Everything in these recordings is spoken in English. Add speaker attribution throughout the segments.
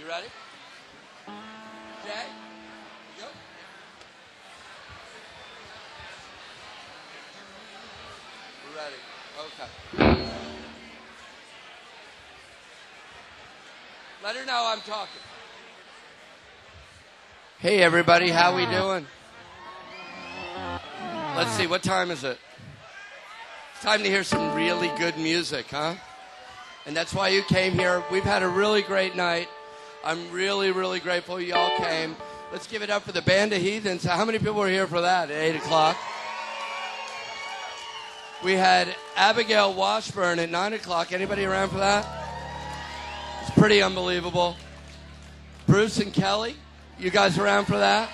Speaker 1: You ready? Jay? Yep. We're ready. Okay. Let her know I'm talking. Hey, everybody. How we doing? Let's see. What time is it? It's time to hear some really good music, huh? And that's why you came here. We've had a really great night. I'm really, really grateful you all came. Let's give it up for the Band of Heathens. How many people were here for that at 8 o'clock? We had Abigail Washburn at 9 o'clock. Anybody around for that? It's pretty unbelievable. Bruce and Kelly, you guys around for that?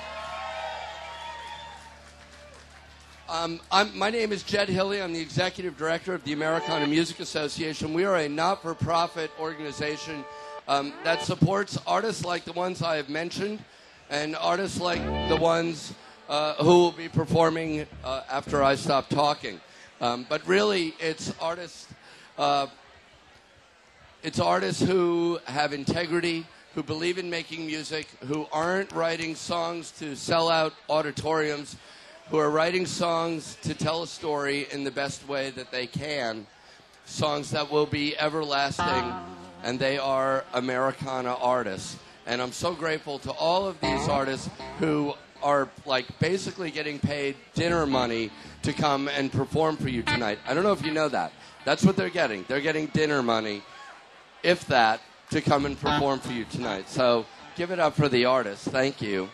Speaker 1: My name is Jed Hilley. I'm the executive director of the Americana Music Association. We are a not-for-profit organization that supports artists like the ones I have mentioned and artists like the ones who will be performing after I stop talking. But really, it's artists who have integrity, who believe in making music, who aren't writing songs to sell out auditoriums, who are writing songs to tell a story in the best way that they can, songs that will be everlasting, and they are Americana artists. And I'm so grateful to all of these artists who are like basically getting paid dinner money to come and perform for you tonight. I don't know if you know that. That's what they're getting. They're getting dinner money, if that, to come and perform for you tonight. So give it up for the artists. Thank you.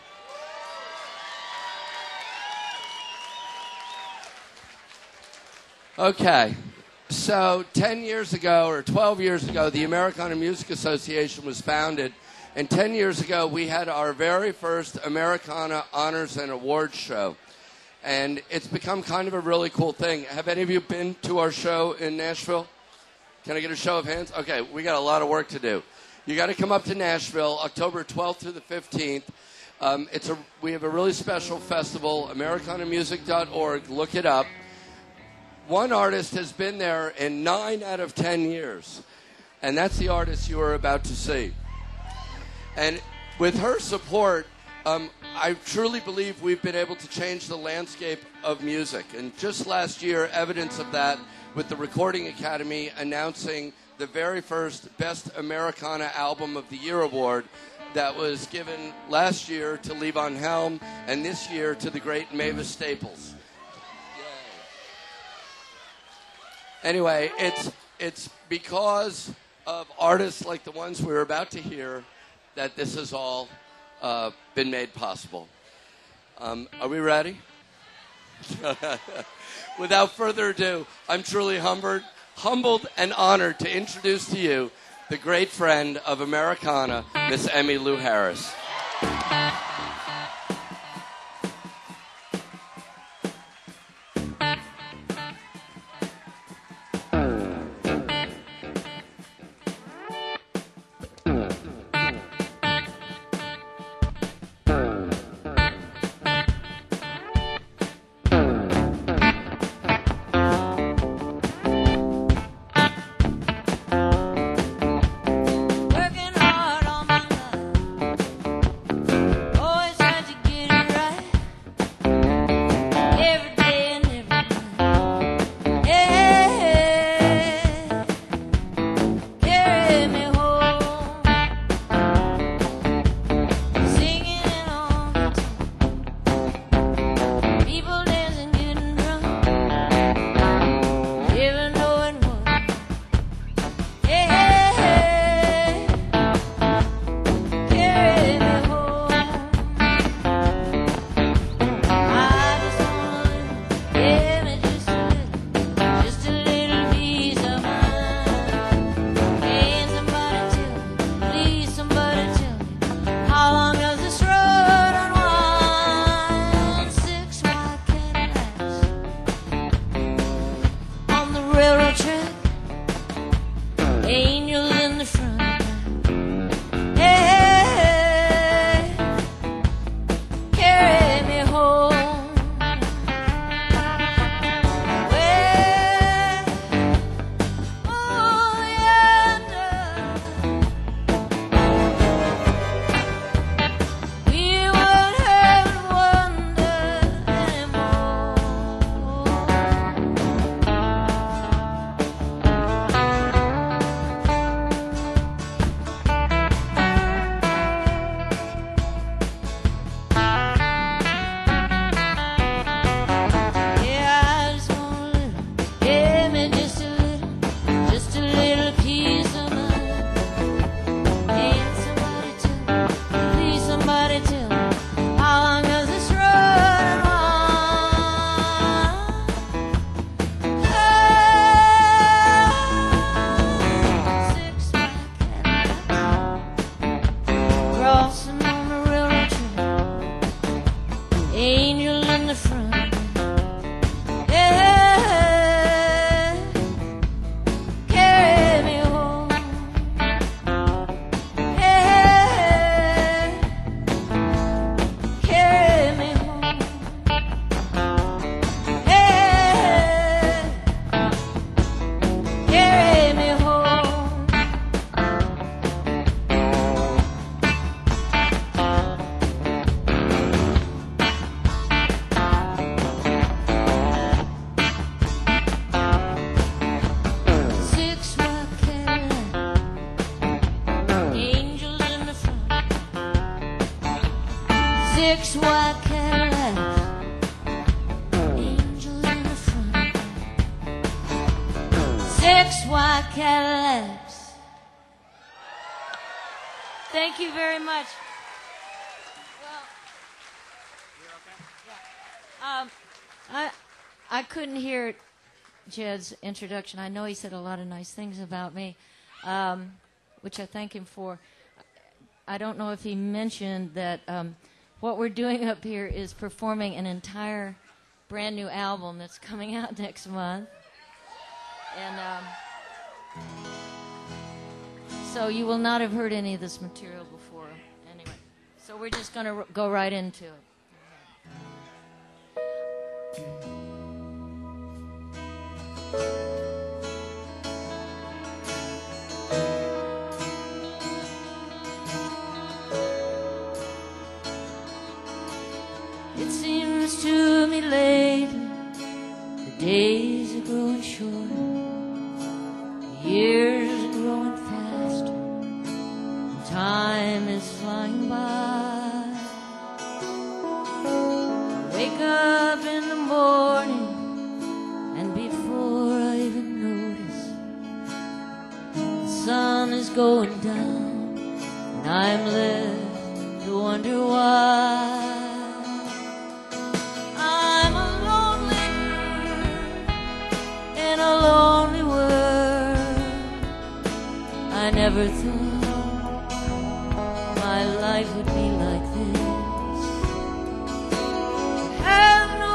Speaker 1: Okay, so 10 years ago or 12 years ago, the Americana Music Association was founded, and 10 years ago we had our very first Americana Honors and Awards show, and it's become kind of a really cool thing. Have any of you been to our show in Nashville? Can I get a show of hands? Okay, we got a lot of work to do. You got to come up to Nashville, October 12th through the 15th. We have a really special festival, americanamusic.org. Look it up. One artist has been there in 9 out of 10 years, and that's the artist you are about to see. And with her support, I truly believe we've been able to change the landscape of music. And just last year, evidence of that with the Recording Academy announcing the very first Best Americana Album of the Year award that was given last year to Levon Helm and this year to the great Mavis Staples. Anyway, it's because of artists like the ones we're about to hear that this has all been made possible. Are we ready? Without further ado, I'm truly humbled and honored to introduce to you the great friend of Americana, Miss Emmylou Harris.
Speaker 2: Working hard on my love. 6 white Cadillacs, angels in the front. 6 white Cadillacs. Thank you very much. Well, I couldn't hear Jed's introduction. I know he said a lot of nice things about me, which I thank him for. I don't know if he mentioned that what we're doing up here is performing an entire brand new album that's coming out next month. And so you will not have heard any of this material before. Anyway, so we're just going to go right into it. It seems to me lately the days are growing short, the years are growing faster, and time is flying by. I wake up in the morning, and before I even notice, the sun is going down, and I'm left to wonder why. I'm a lonely girl in a lonely world. I never thought my life would be like this. Have no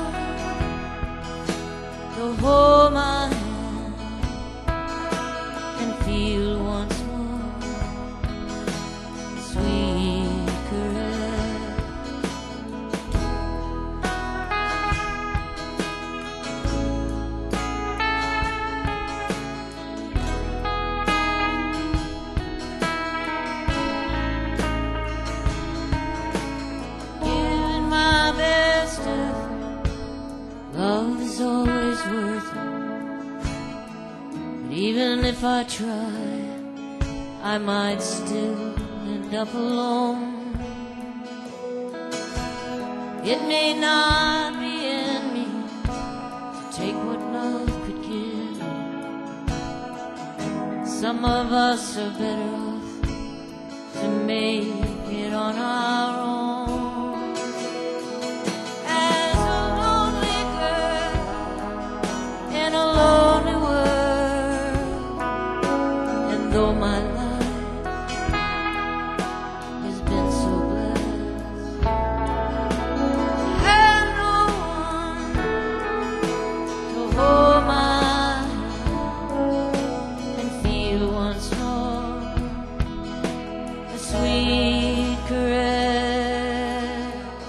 Speaker 2: one to hold my hand and feel once more the sweet caress. Giving my best effort, love is always worth it. But even if I try, I might still end up alone. It may not be in me to take what love could give. Some of us are better off to make it on our own. As a lonely girl in a lonely world, and though my life has been so blessed, I have no one to hold my hand and feel once more the sweet caress.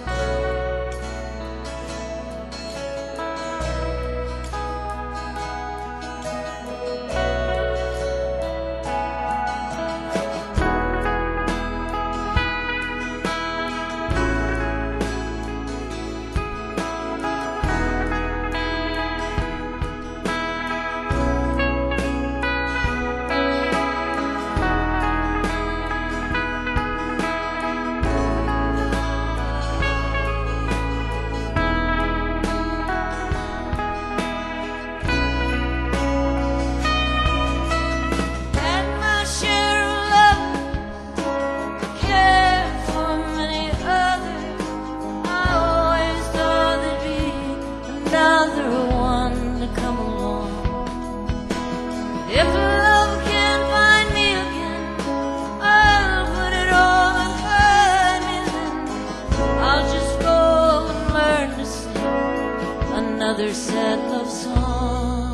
Speaker 2: Had my share of love, cared for many others. I always thought there'd be another one to come along. If love can't find me again, I'll put it all behind me then. I'll just go and learn to sing another sad love song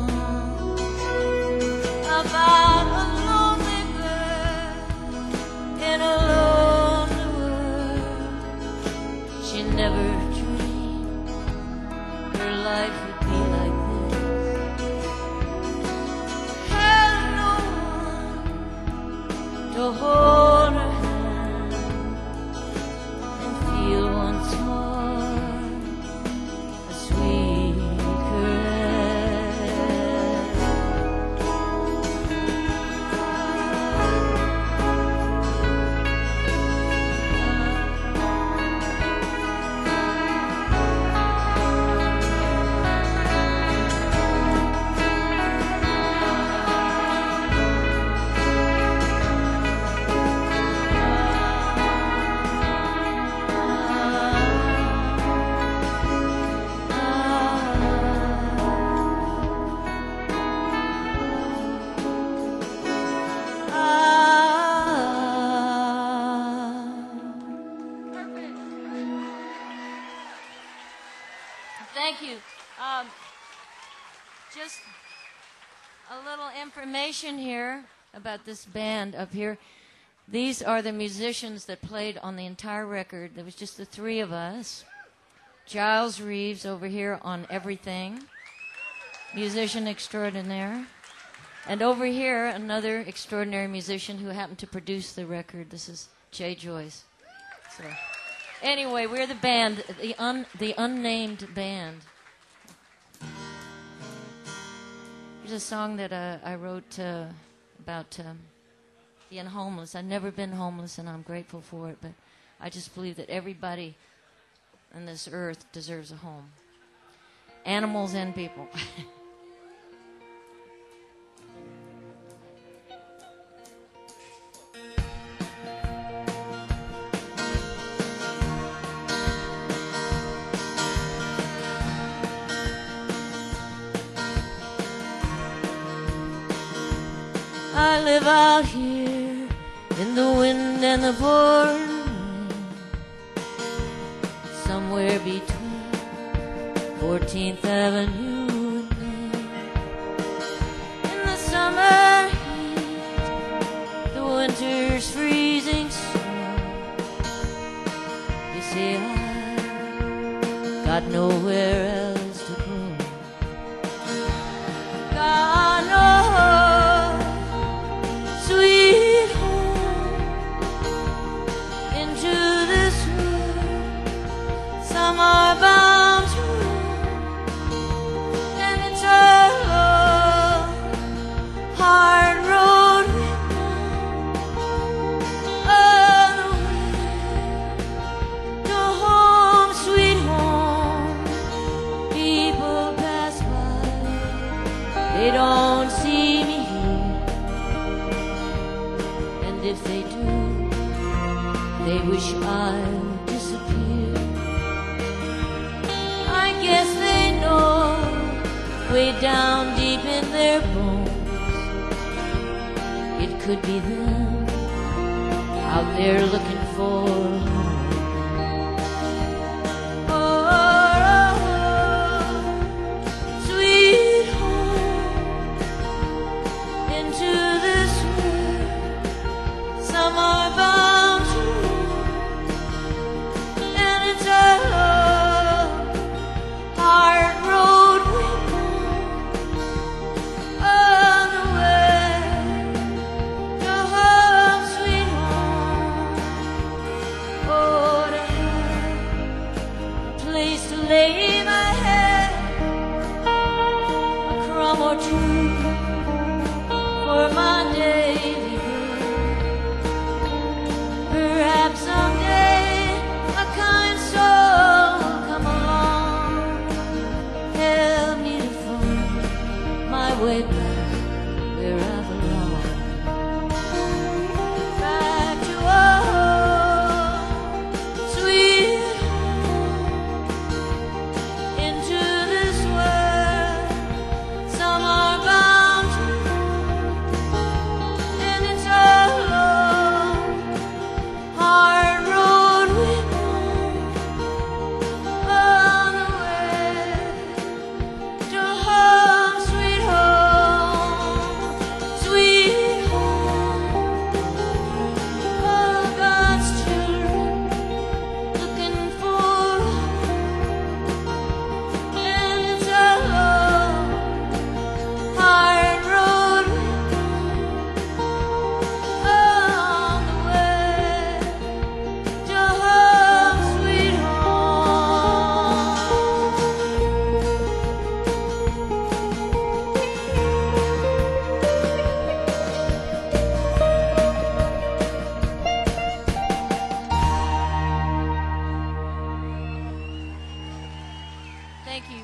Speaker 2: about a lonely girl in a lonely world. She never dreamed her life would be like this. Had no one to hold her hand and feel once more a sweet caress. Thank you. Just a little information here about this band up here. These are the musicians that played on the entire record. There was just the three of us. Giles Reeves over here on everything, musician extraordinaire. And over here, another extraordinary musician who happened to produce the record. This is Jay Joyce. So, anyway, we're the band, the unnamed band. Here's a song that I wrote about being homeless. I've never been homeless, and I'm grateful for it, but I just believe that everybody on this earth deserves a home. Animals and people. I live out here in the wind and the pouring rain, somewhere between 14th Avenue and Main. In the summer heat, the winter's freezing snow, you see I got nowhere else to go. God knows, sweet home, into this world some are bound to roam, and it's a long, hard road we go, all the way to home, sweet home. People pass by, they don't see me here, and if they do, they wish I would disappear. I guess they know, way down deep in their bones, it could be them out there looking for a home. Sweet home, into this world some are bound to roam, and it's a long, hard road we go, all the way to home, sweet home. Oh, to have a place to lay my head, a crumb or two for my daily bread. Perhaps someday a kind soul will come along, help me to find my way back where I belong. Back to home, sweet home, into this world some are bound to roam, and it's a long, hard road we go, all the way to home, sweet home, sweet home. All God's children looking for home, and it's a long, hard road we go, all the way to home, sweet home. Thank you.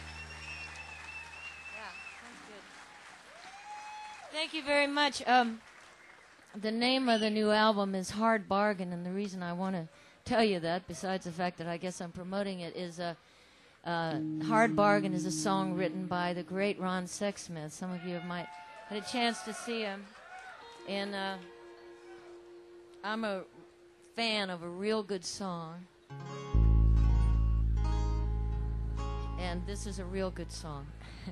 Speaker 2: Yeah, sounds good. Thank you very much. The name of the new album is Hard Bargain, and the reason I want to tell you that, besides the fact that I guess I'm promoting it, is Hard Bargain is a song written by the great Ron Sexsmith. Some of you might had a chance to see him. And I'm a fan of a real good song. And And this is a real good song.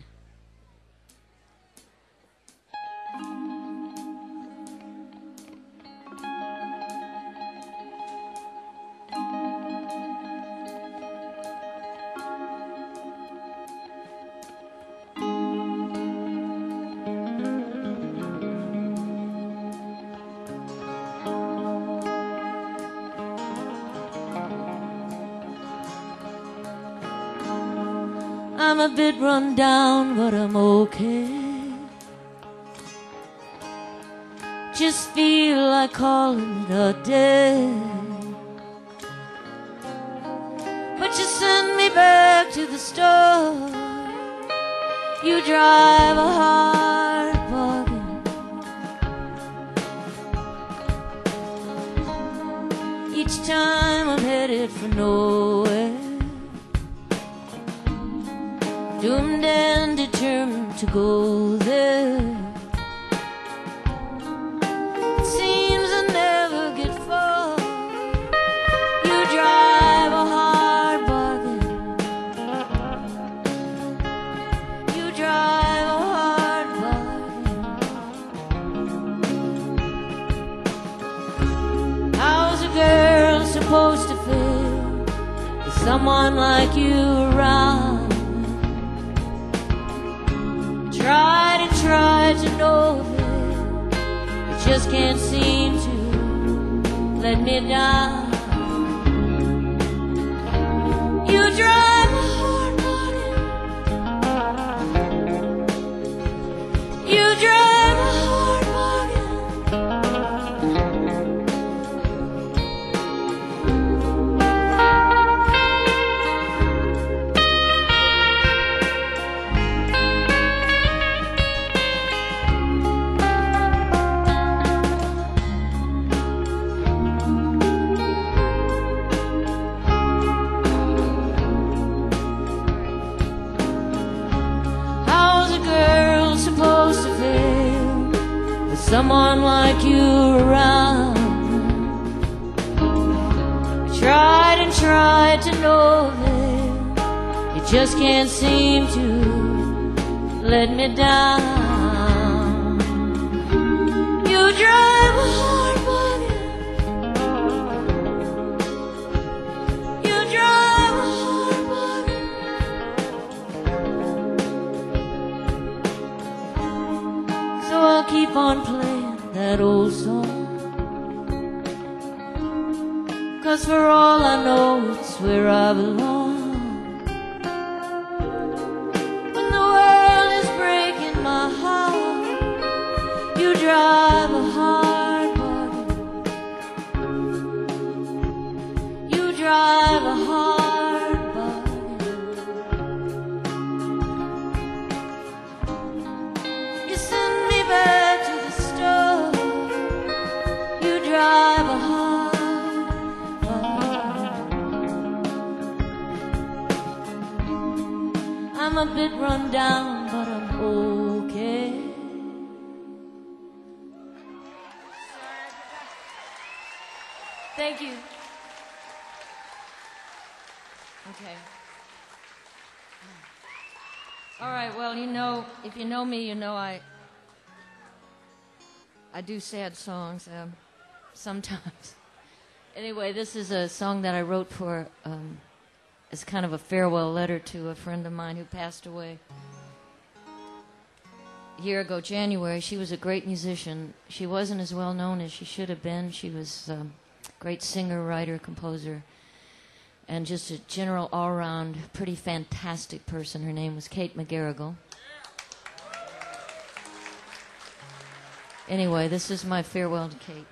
Speaker 2: I'm a bit run down, but I'm okay. Just feel like calling it a day. But you send me back to the store. You drive a hard bargain. Each time I'm headed for nowhere, doomed and determined to go there. It seems I never get far. You drive a hard bargain. You drive a hard bargain. How's a girl supposed to feel with someone like you around? Tried and tried to know it, but just can't seem to let me down. You drive a hard bargain. You drive a hard bargain. Someone like you around. Tried and tried to know it, you just can't seem to let me down. You drive a hard bargain. You drive a hard bargain. So I'll keep on playing that old song, 'cause for all I know it's where I belong. When the world is breaking my heart, you drive a hard bargain. You drive a hard bargain. You send me back to the store. You drive a hard bargain. I'm a bit run down, but I'm okay. Thank you. Okay. All right, well, you know, if you know me, you know I do sad songs sometimes. Anyway, this is a song that I wrote for as kind of a farewell letter to a friend of mine who passed away a year ago, January. She was a great musician. She wasn't as well known as she should have been. She was a great singer, writer, composer, and just a general all-around pretty fantastic person. Her name was Kate McGarrigle. Anyway, this is my farewell to Kate.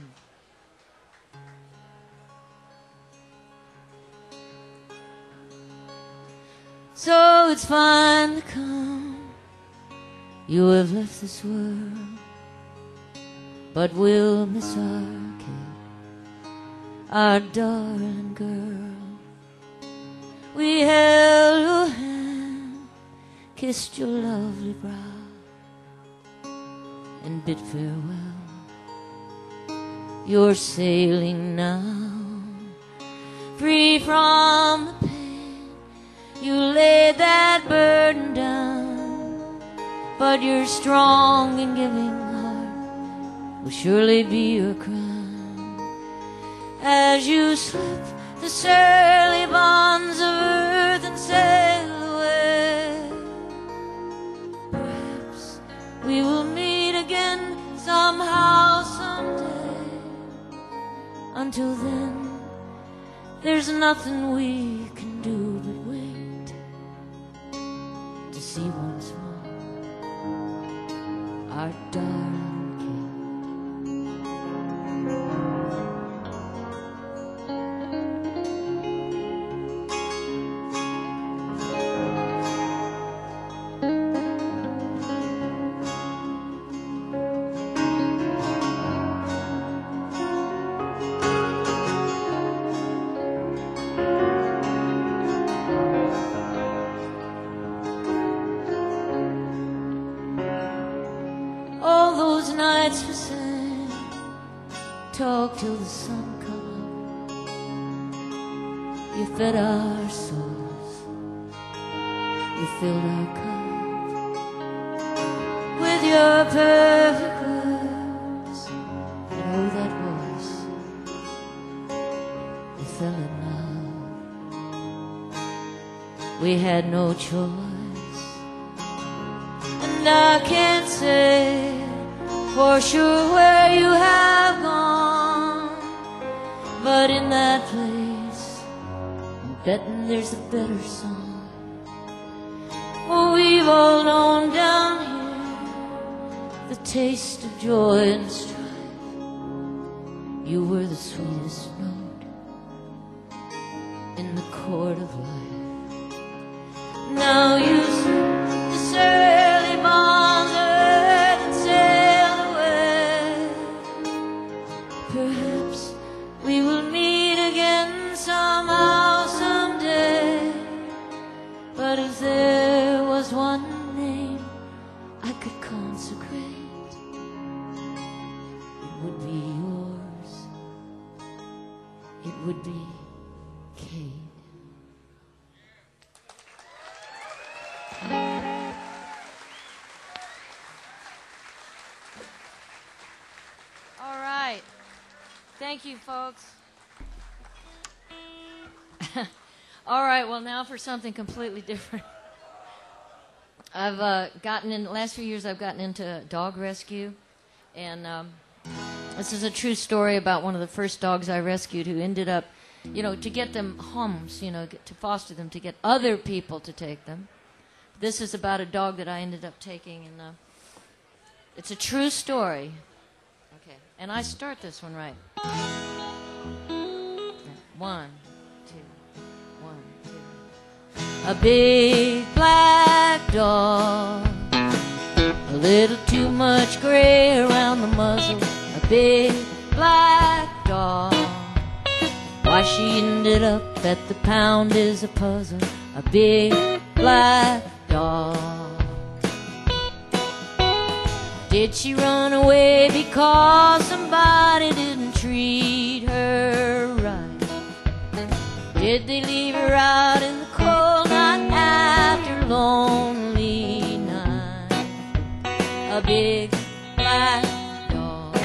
Speaker 2: So it's fine to come, you have left this world, but we'll miss our Kate, our darling girl. We held your hand, kissed your lovely brow, and bid farewell. You're sailing now, free from the pain you laid that burden down, but your strong and giving heart will surely be your crown. As you slip the surly bonds of earth and sail away, perhaps we will meet again somehow, someday. Until then, there's nothing we can do but wait to see once more our darling. All those nights we sang, talked till the sun come up. You fed our souls, you filled our cup with your perfect words. And oh, that voice, we fell in love. We had no choice, and I can't say for sure where you have gone, but in that place I'm betting there's a better song. Oh, we've all known down here the taste of joy and strife. You were the sweetest note in the chord of life. Now you slip the surly bonds of earth and sail away. Perhaps we will meet again somehow, someday. But if there was one name I could consecrate, it would be yours. It would be Kate.
Speaker 3: All right. Thank you, folks. All right, well, now for something completely different. I've the last few years I've gotten into dog rescue, and this is a true story about one of the first dogs I rescued who ended up, to get them homes, to foster them, to get other people to take them. This is about a dog that I ended up taking, and it's a true story. Okay, and I start this one right. 1, 2, 1, 2. A big black dog, a little too much gray around the muzzle. A big black dog, why she ended up at the pound is a puzzle. A big black dog. Did she run away because somebody didn't treat her right? Did they leave her out in the cold night after a lonely night? A big black dog.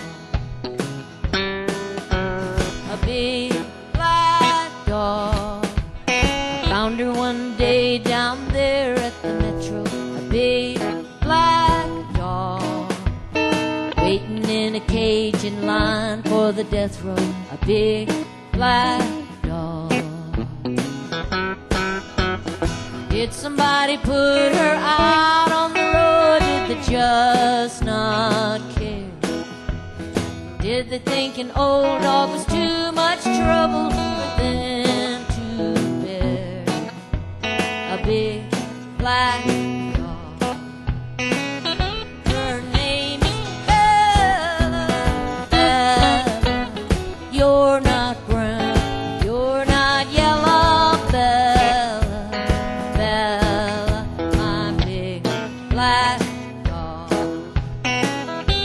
Speaker 3: A big black dog. I found her one day down there at the metro. A big black dog, waiting in a cage in line for the death row. A big black dog. Did somebody put her out on the road? Did they just not care? Did they think an old dog was too much trouble for them to bear? A big black dog. Her name is Bella. Bella. You're not brown, you're not yellow, Bella. Bella, my big black dog.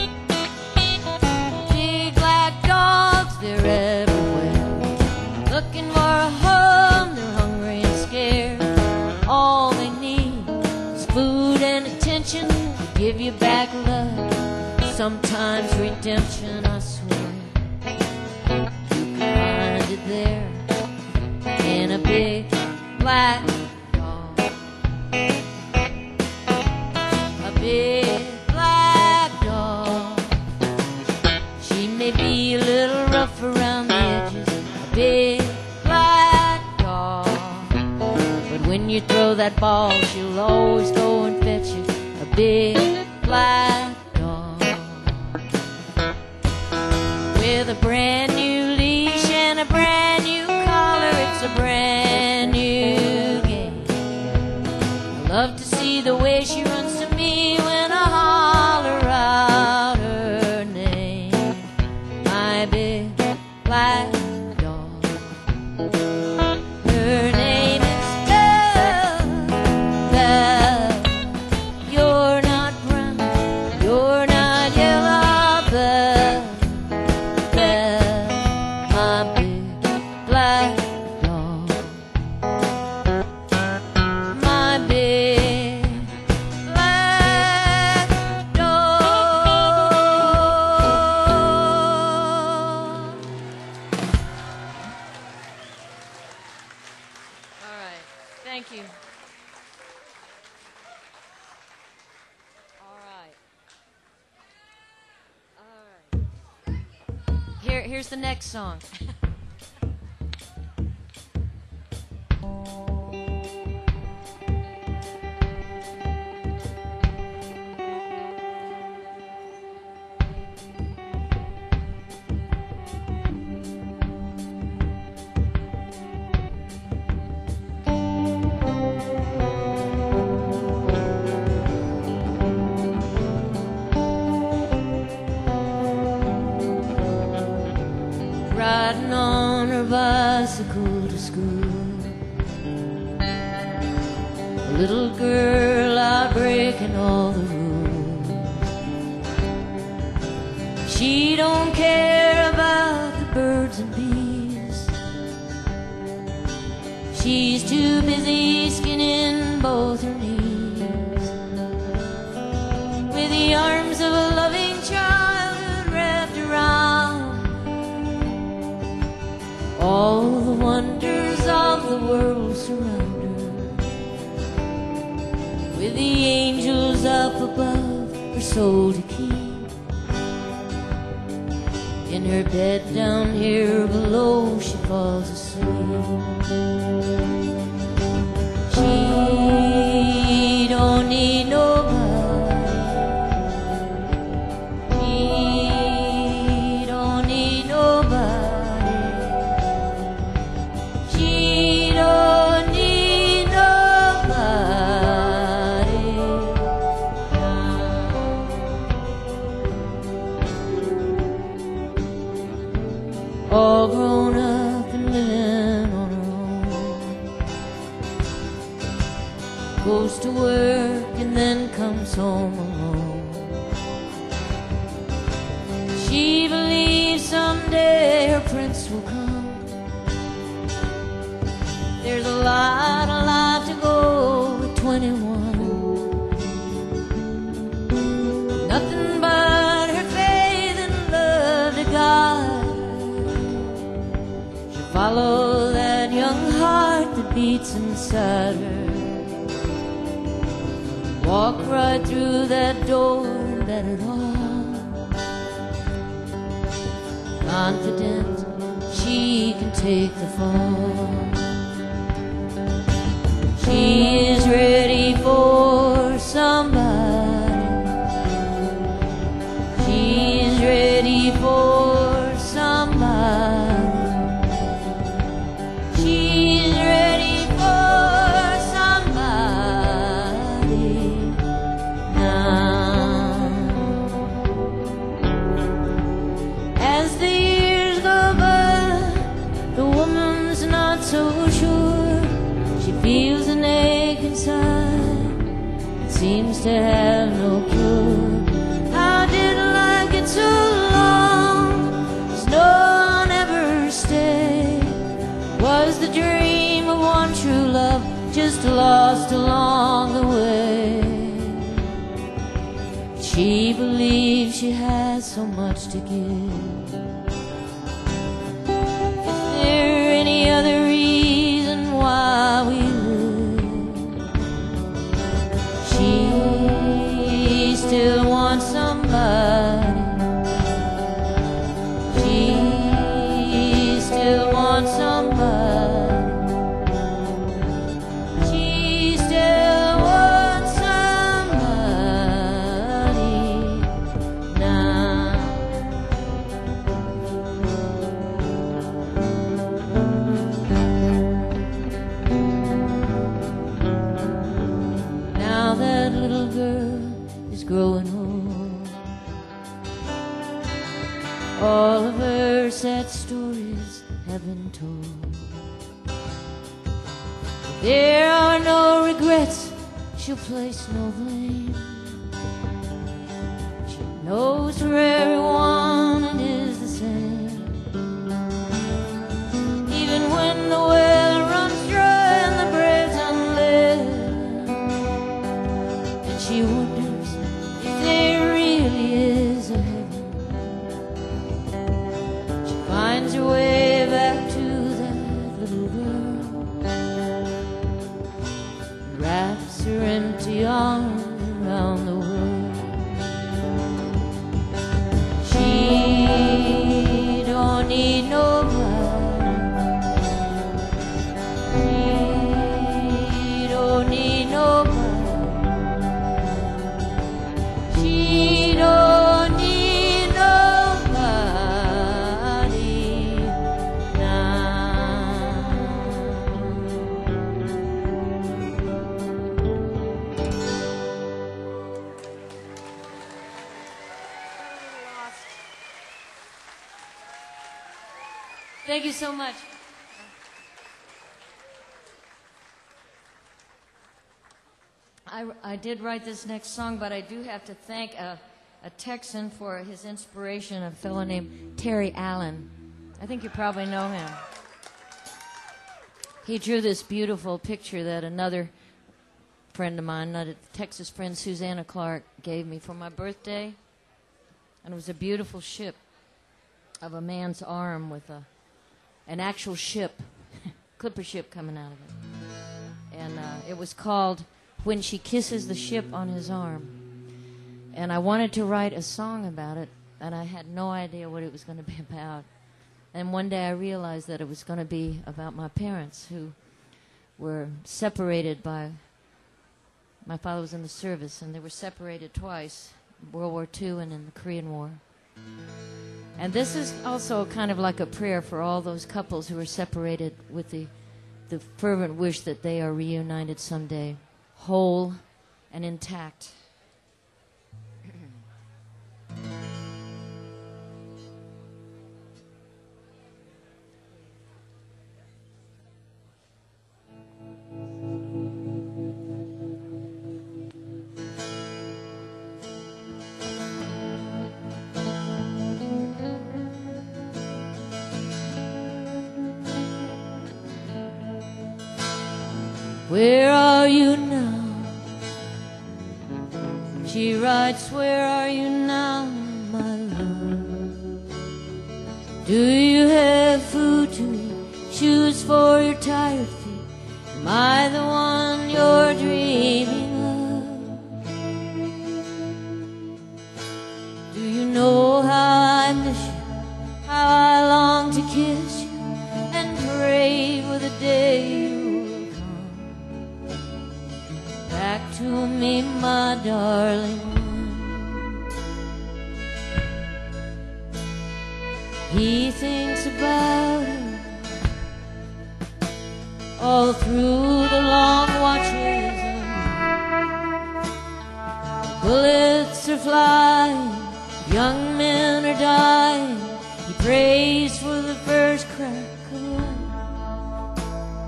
Speaker 3: Big black dogs, they're everywhere. Look sometimes redemption, I swear, you can find it there in a big black dog. A big black dog. She may be a little rough around the edges. A big black dog. But when you throw that ball, she'll always go and fetch it. A big black dog. With a brand new leash and a brand new collar, it's a brand new game. I love to see the way she runs to me when I holler out her name. My big black dog. Her name is Belle. Belle. You're not brown, you're not yellow, Belle. Belle. My big black dog. My big black dog. All right. Thank you. All right. All right. Here's the next song. Riding on her bicycle to school, a little girl out breaking all the rules. She don't care about the birds and bees. She's too busy skinning both her knees, with the arms of a loving childhood wrapped around all the wonders of the world surround her, with the angels up above her soul to keep. In her bed down here below, she falls asleep. She don't need nobody. She don't need nobody. She don't need nobody. All grown up and living on her own. Goes to work and then comes home alone. She believes someday her prince will come. There's a lot to go at 21. Nothing but her faith and love to God. She'll follow that young heart that beats inside her. Walk right through that door and let it all. Confident she can take the fall. She is ready for somebody. She's ready for somebody. She's ready for somebody now. As the years go by, the woman's not so sure. She feels an ache inside, it seems to have no cure. How did I get so long? Does no one ever stay? Was the dream of one true love just lost along the way?
Speaker 2: She believes she has so much to give. Is there any other reason why we live? She still wants somebody. She still wants somebody. She still wants somebody now. Now that little girl is growing old. All of her sad stories have been told. There are no regrets, she'll place no blame. She knows for everyone it is the same. Even when the well runs dry and the bread's unleavened, and she wonders if there really is a heaven. She finds her way back to that little girl, wraps her empty arms around the world. She don't need nobody. She don't need nobody. She don't need nobody now.
Speaker 3: Thank you so much. I did write this next song, but I do have to thank a Texan for his inspiration, a fellow named Terry Allen. I think you probably know him. He drew this beautiful picture that another friend of mine, another Texas friend, Susanna Clark, gave me for my birthday. And it was a beautiful ship of a man's arm with an actual ship, clipper ship coming out of it. And it was called When She Kisses the Ship on His Arm. And I wanted to write a song about it, and I had no idea what it was going to be about. And one day I realized that it was going to be about my parents, who were separated by... My father was in the service, and they were separated twice, World War II and in the Korean War. And this is also kind of like a prayer for all those couples who are separated, with the fervent wish that they are reunited someday, whole and intact.
Speaker 2: Where are you now? She writes, where are you now, my love? Do you have food to eat, shoes for your tired feet? Am I the one you're dreaming of? Do you know how I miss you, how I long to kiss you and pray for the day back to me, my darling one. He thinks about her all through the long watches. Bullets are flying, young men are dying. He prays for the first crack of light.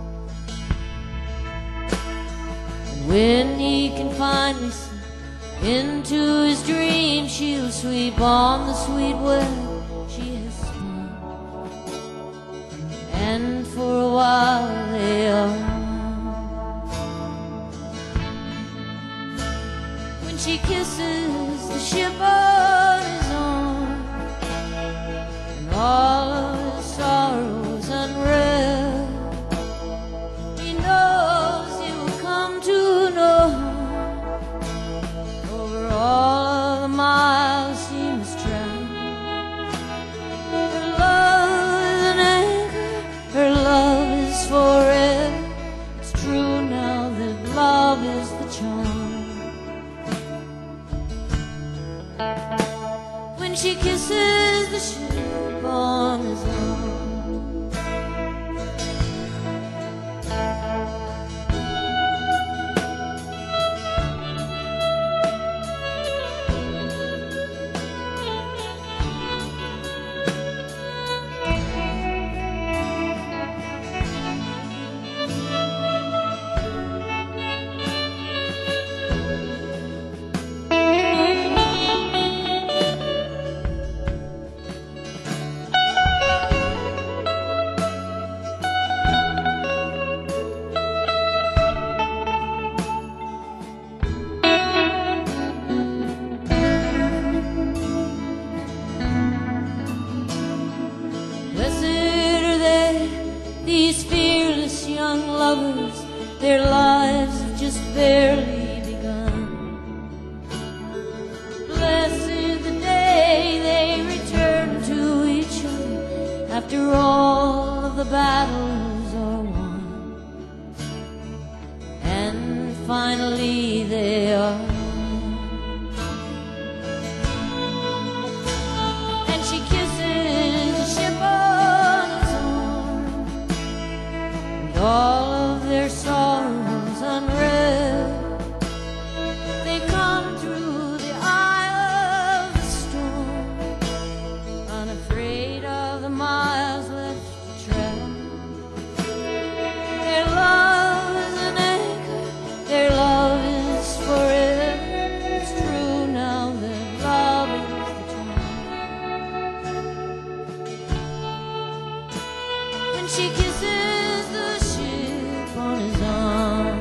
Speaker 2: When he can finally slip into his dream, she'll sweep on the sweet web she has spun. And for a while they are. When she kisses the ship on his arm, and all of his sorrows unreal, he knows he will come to know over all of the miles he must travel. Her love is an anchor, her love is forever. It's true now that love is the charm. When she kisses the ship on his arm, these fearless young lovers, their lives have just barely begun. Blessed the day they return to each other after all of the battles are won, and finally they are. And she kisses the ship on his arm, and all of their sorrows unreal, they come through the eye of the storm, unafraid of the miles left to travel. Their love is an anchor, their love is forever. It's true now that love is the charm. When she kisses the ship on his arm,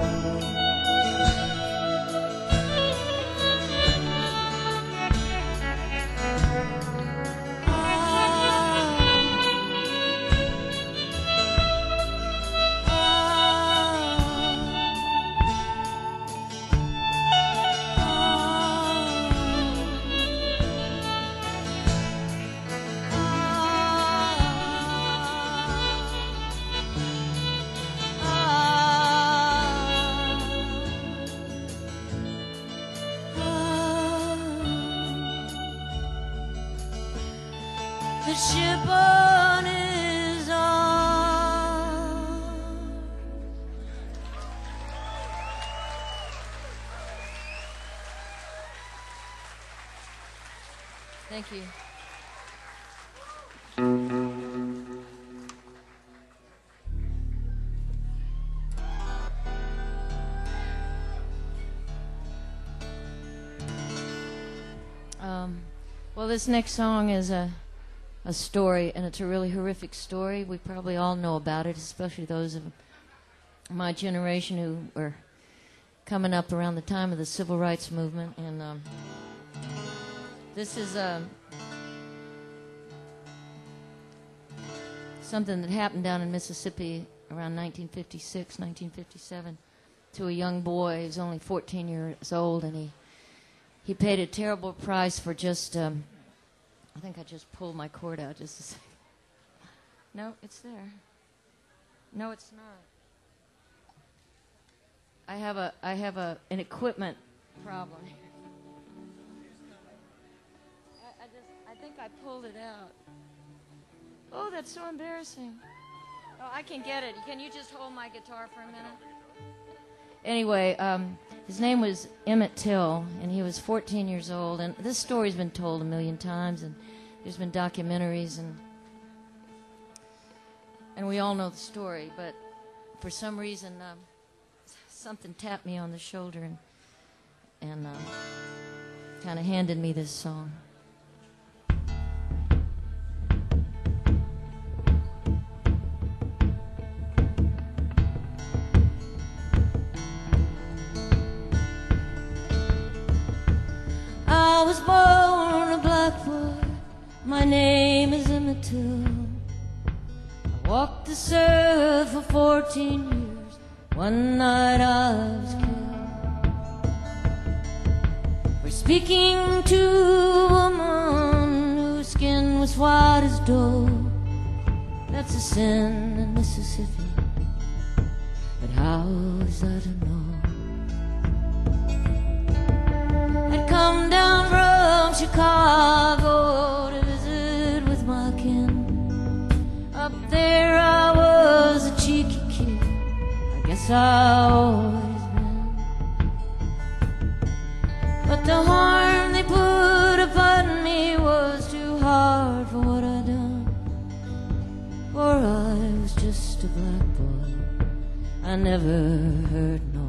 Speaker 2: the ship on his arm.
Speaker 3: Thank you. Well, this next song is a story, and it's a really horrific story. We probably all know about it, especially those of my generation who were coming up around the time of the Civil Rights Movement. And this is something that happened down in Mississippi around 1956, 1957, to a young boy. He was only 14 years old, and he paid a terrible price for just, I think I just pulled my cord out just a second. No, it's there. No, it's not. I have an equipment problem here. I think I pulled it out. Oh, that's so embarrassing. Oh, I can get it. Can you just hold my guitar for a minute? Anyway, his name was Emmett Till, and he was 14 years old. And this story's been told a million times, and there's been documentaries, and we all know the story. But for some reason, something tapped me on the shoulder and kind of handed me this song.
Speaker 2: My name is Emmett Till. I walked the surf for 14 years. One night I was killed for speaking to a woman whose skin was white as dough. That's a sin in Mississippi, but how is that to know? I'd come down from Chicago to visit with my kin. Up there I was a cheeky kid, I guess I always been. But the harm they put upon me was too hard for what I'd done. For I was just a black boy, I never heard no.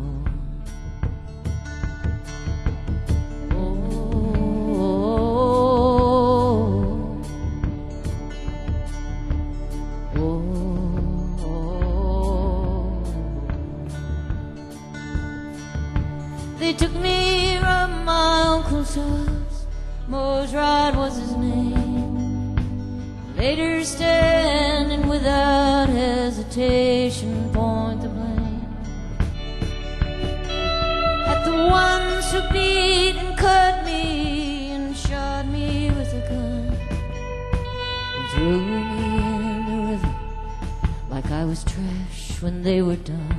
Speaker 2: They took me from my uncle's house, Mose Rod was his name. Later standing without hesitation, point the blame at the ones who beat and cut me and shot me with a gun and threw me in the river like I was trash when they were done.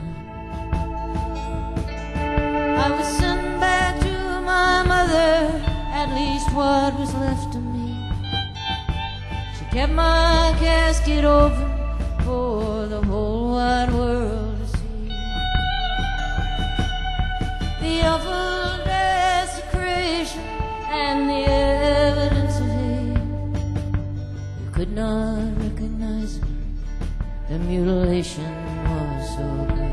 Speaker 2: I was sent back to my mother, at least what was left of me. She kept my casket open for the whole wide world to see. The awful desecration and the evidence of hate. You could not recognize me, the mutilation was so great.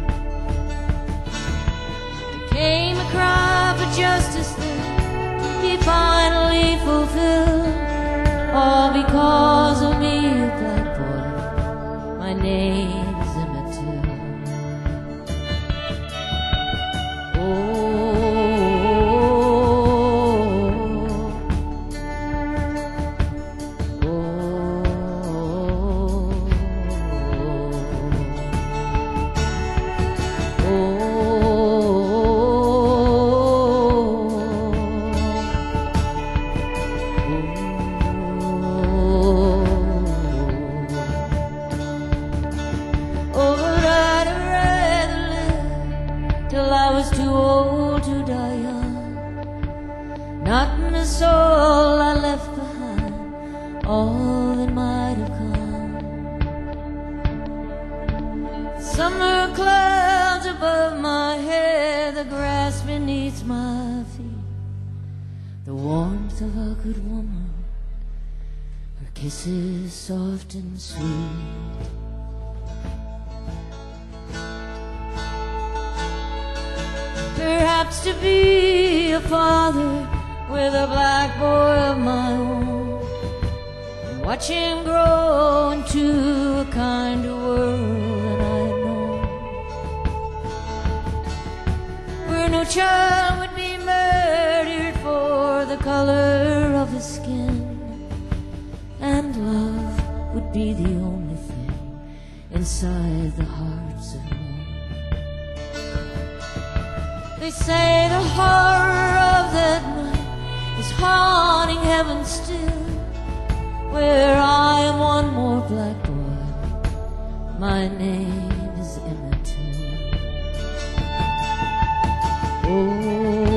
Speaker 2: Came a cry for justice that he finally fulfilled, all because of me, a black boy. My name is Emmett Till. Oh, soul I left behind, all that might have come. Summer clouds above my head, the grass beneath my feet, the warmth of a good woman, her kisses soft and sweet. Perhaps to be a father with a black boy of my own, and watch him grow into a kinder world than I had known, where no child would be murdered for the color of his skin, and love would be the only thing inside the hearts of men. They say the horror of that night is haunting heaven still, where I am one more black boy. My name is Emmett Till. Oh,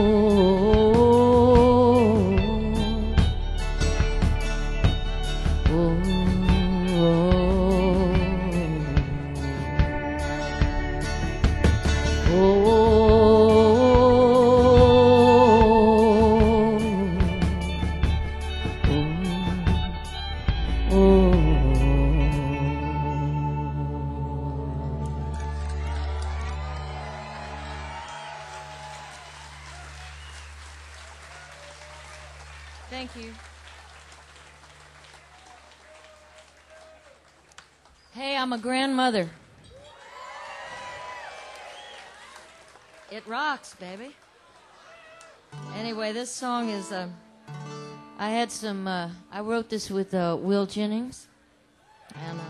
Speaker 3: Thank you. Hey, I'm a grandmother. It rocks, baby. Anyway, this song is, I had some. I wrote this with Will Jennings, and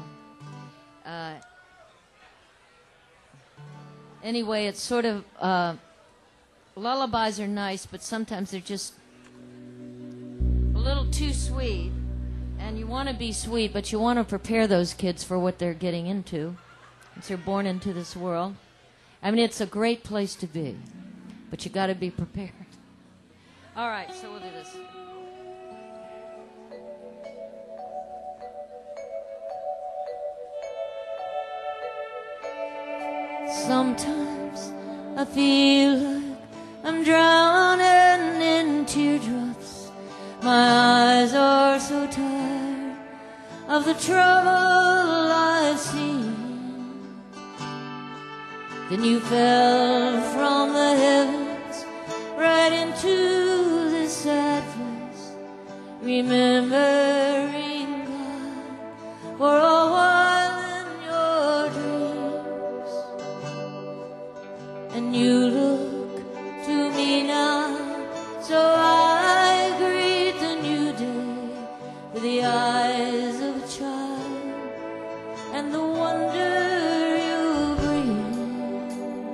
Speaker 3: anyway, it's sort of lullabies are nice, but sometimes they're just a little too sweet. And you want to be sweet, but you want to prepare those kids for what they're getting into, since they're born into this world. I mean, it's a great place to be, but you got to be prepared. All right, so we'll do this. Sometimes I feel like I'm drowning in teardrops. My eyes are so tired of the trouble I've seen. Then you fell from the heavens right into this sad place, remembering God for a while in your dreams. And you look to me now, so I greet the new day with the eyes of a child and the wonder you bring.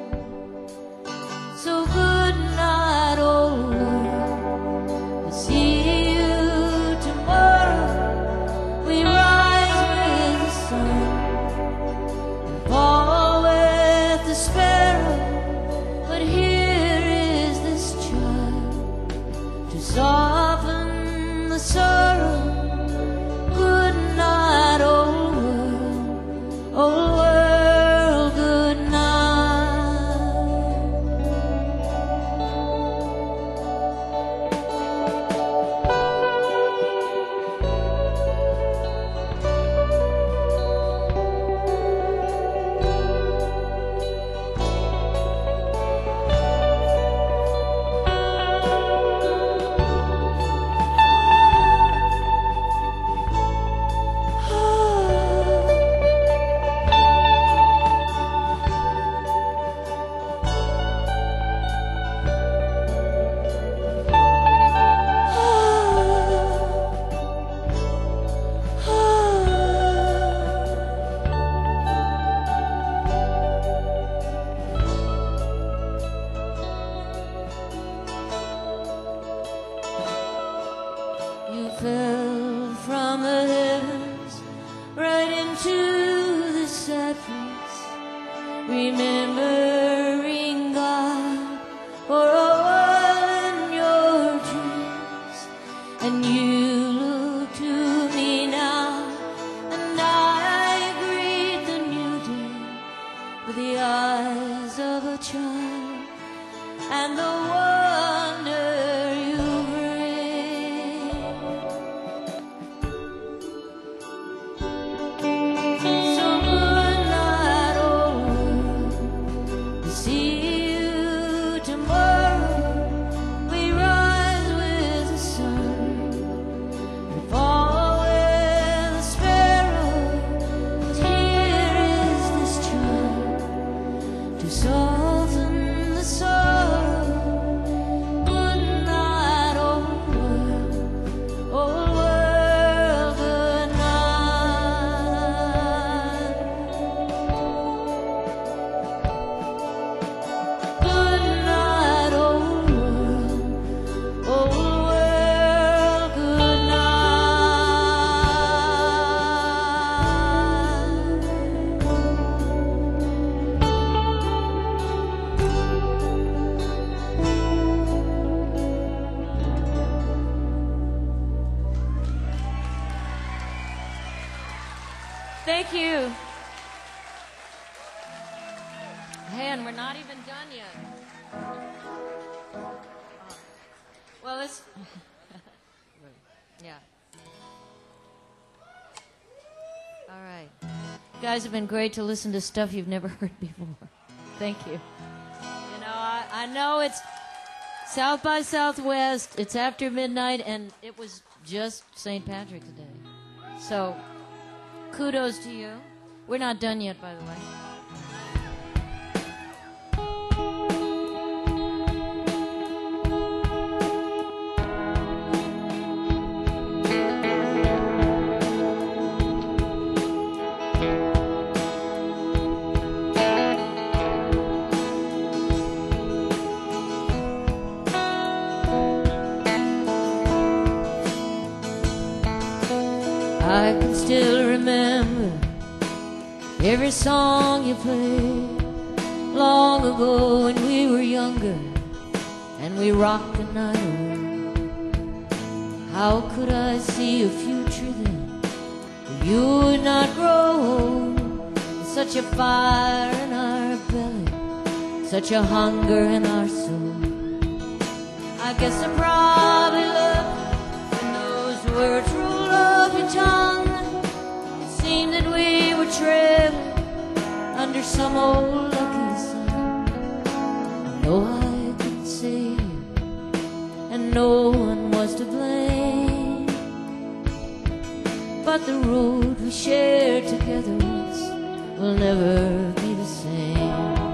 Speaker 3: So good night, old world, we'll see you tomorrow. We rise with the sun and fall with the sparrow, but here is this child to soften the sorrow. Good night, old world, good night. You fell from the heavens right into the sad place, remembering God for a while in your dreams. And you look to me now, and I greet the new day with the eyes of a child and the wonder you bring. So good night, old world, we'll see you tomorrow. We rise with the sun and fall with the sparrow, but here is this child to soften the sorrow. Good night, old world, good night. Good night, old world, good night. Thank you. Hey, and we're not even done yet. Well, it's yeah. All right. You guys have been great to listen to stuff you've never heard before. Thank you. You know, I know it's South by Southwest. It's after midnight, and it was just St. Patrick's Day. So, kudos to you. We're not done yet, by the way.
Speaker 2: every song you played long ago when we were younger and we rocked the night away. How could I see a future then? You would not grow old. Such a fire in our belly, such a hunger in our soul. I guess I probably loved when those words rolled off your tongue. It seemed that we were traveling under some old lucky sun. No, I couldn't save you, and no one was to blame. But the road we shared together once will never be the same.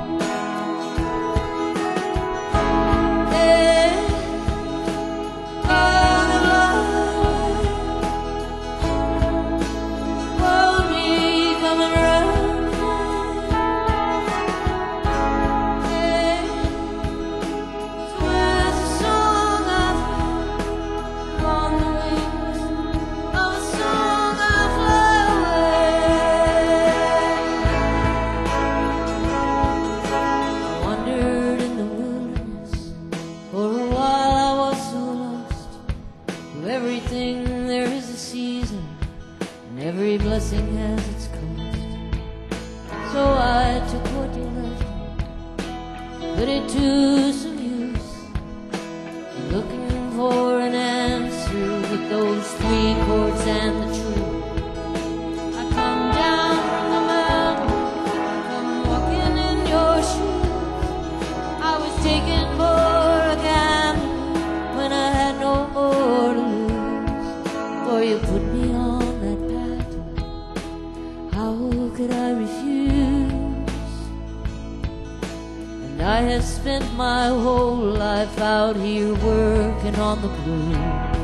Speaker 2: Every blessing has its cost. So I took what you left me, put it to some use, looking for an answer with those 3 chords and the truth. I come down from the mountain, I come walking in your shoes. I was taken for a gamble when I had no more to lose. For you put me on that path. How could I refuse? And I have spent my whole life out here working on the blues.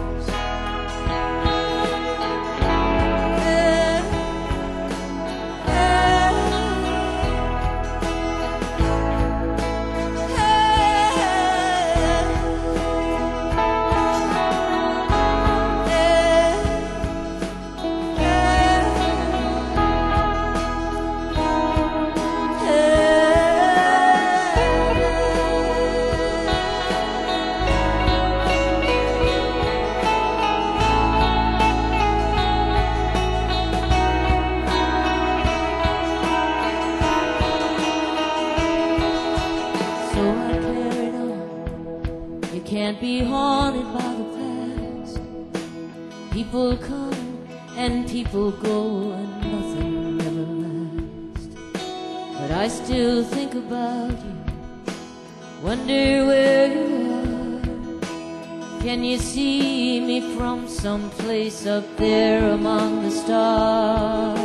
Speaker 2: Can't be haunted by the past. People come and people go and nothing ever lasts. But I still think about you, wonder where you are. Can you see me from some place up there among the stars?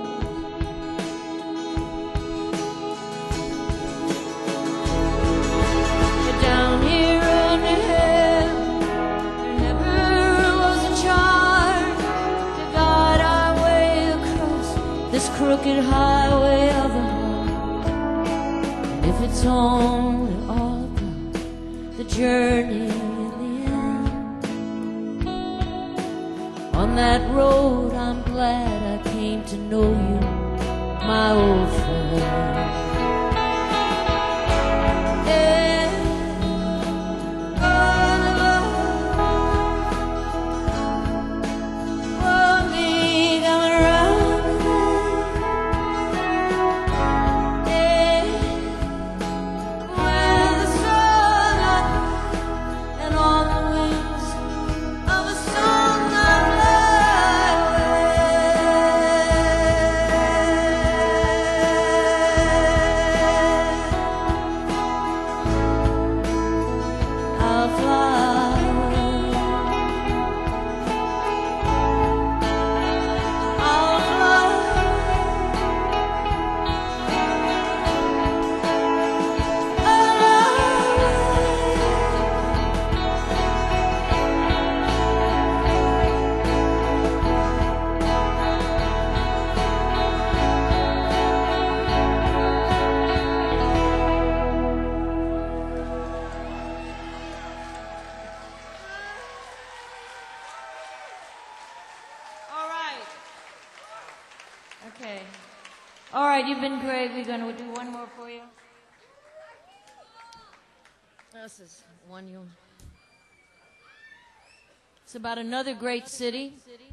Speaker 2: This crooked highway of the heart. And if it's only all about the journey in the end, on that road I'm glad I came to know you, my old friend.
Speaker 3: you've been great. We're going to do one more for you. This is one you. It's about another great city,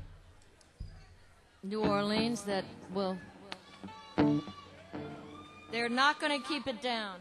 Speaker 3: New Orleans, that will. They're not going to keep it down.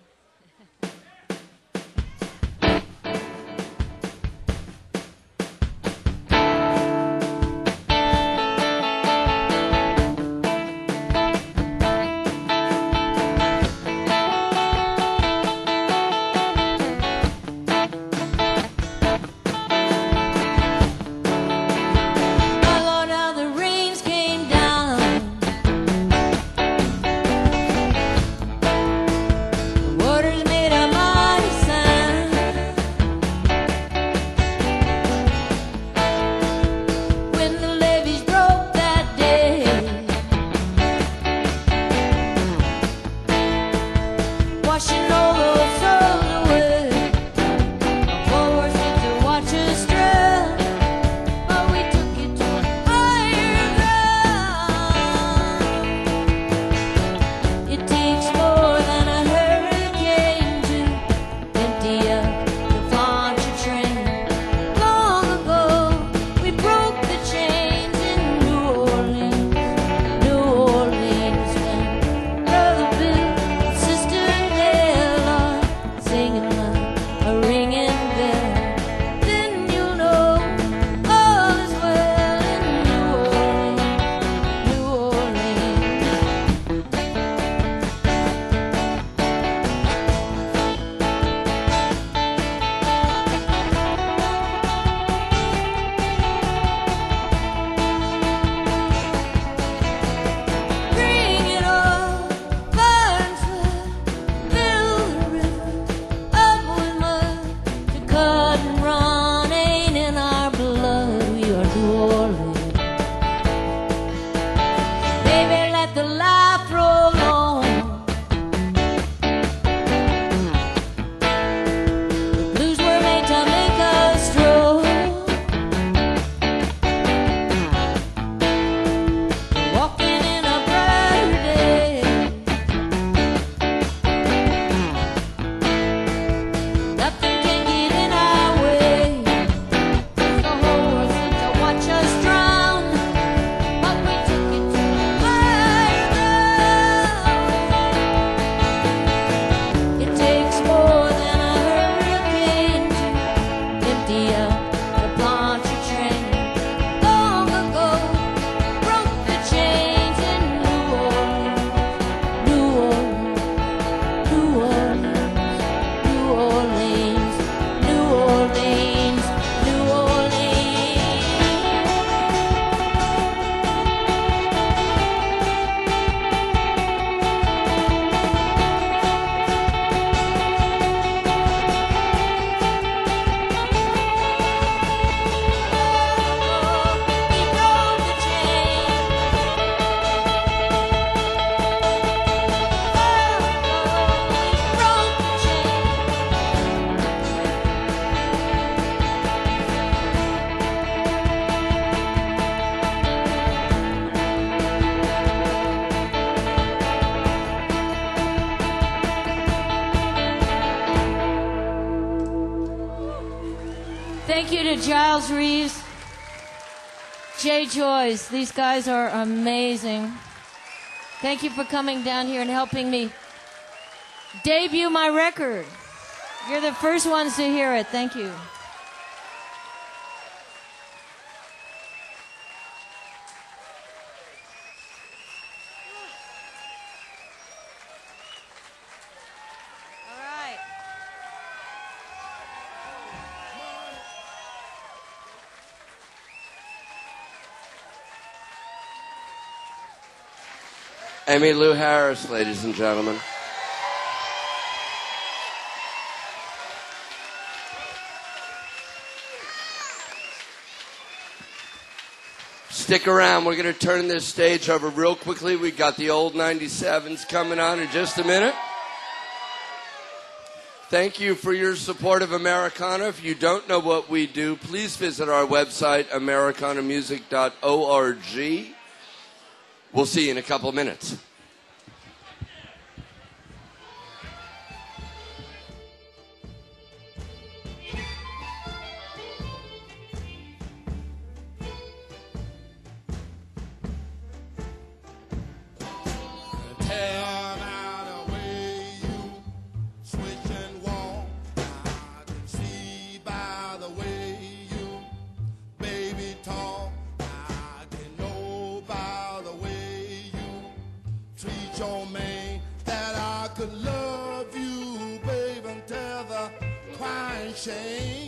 Speaker 3: Thank you to Giles Reeves, Jay Joyce. These guys are amazing. Thank you for coming down here and helping me debut my record. You're the first ones to hear it. Thank you.
Speaker 1: Emmylou Harris, ladies and gentlemen. Stick around. We're going to turn this stage over real quickly. We've got the old 97s coming on in just a minute. Thank you for your support of Americana. If you don't know what we do, please visit our website, americanamusic.org. We'll see you in a couple of minutes.
Speaker 4: could love you, babe, until the crying shame.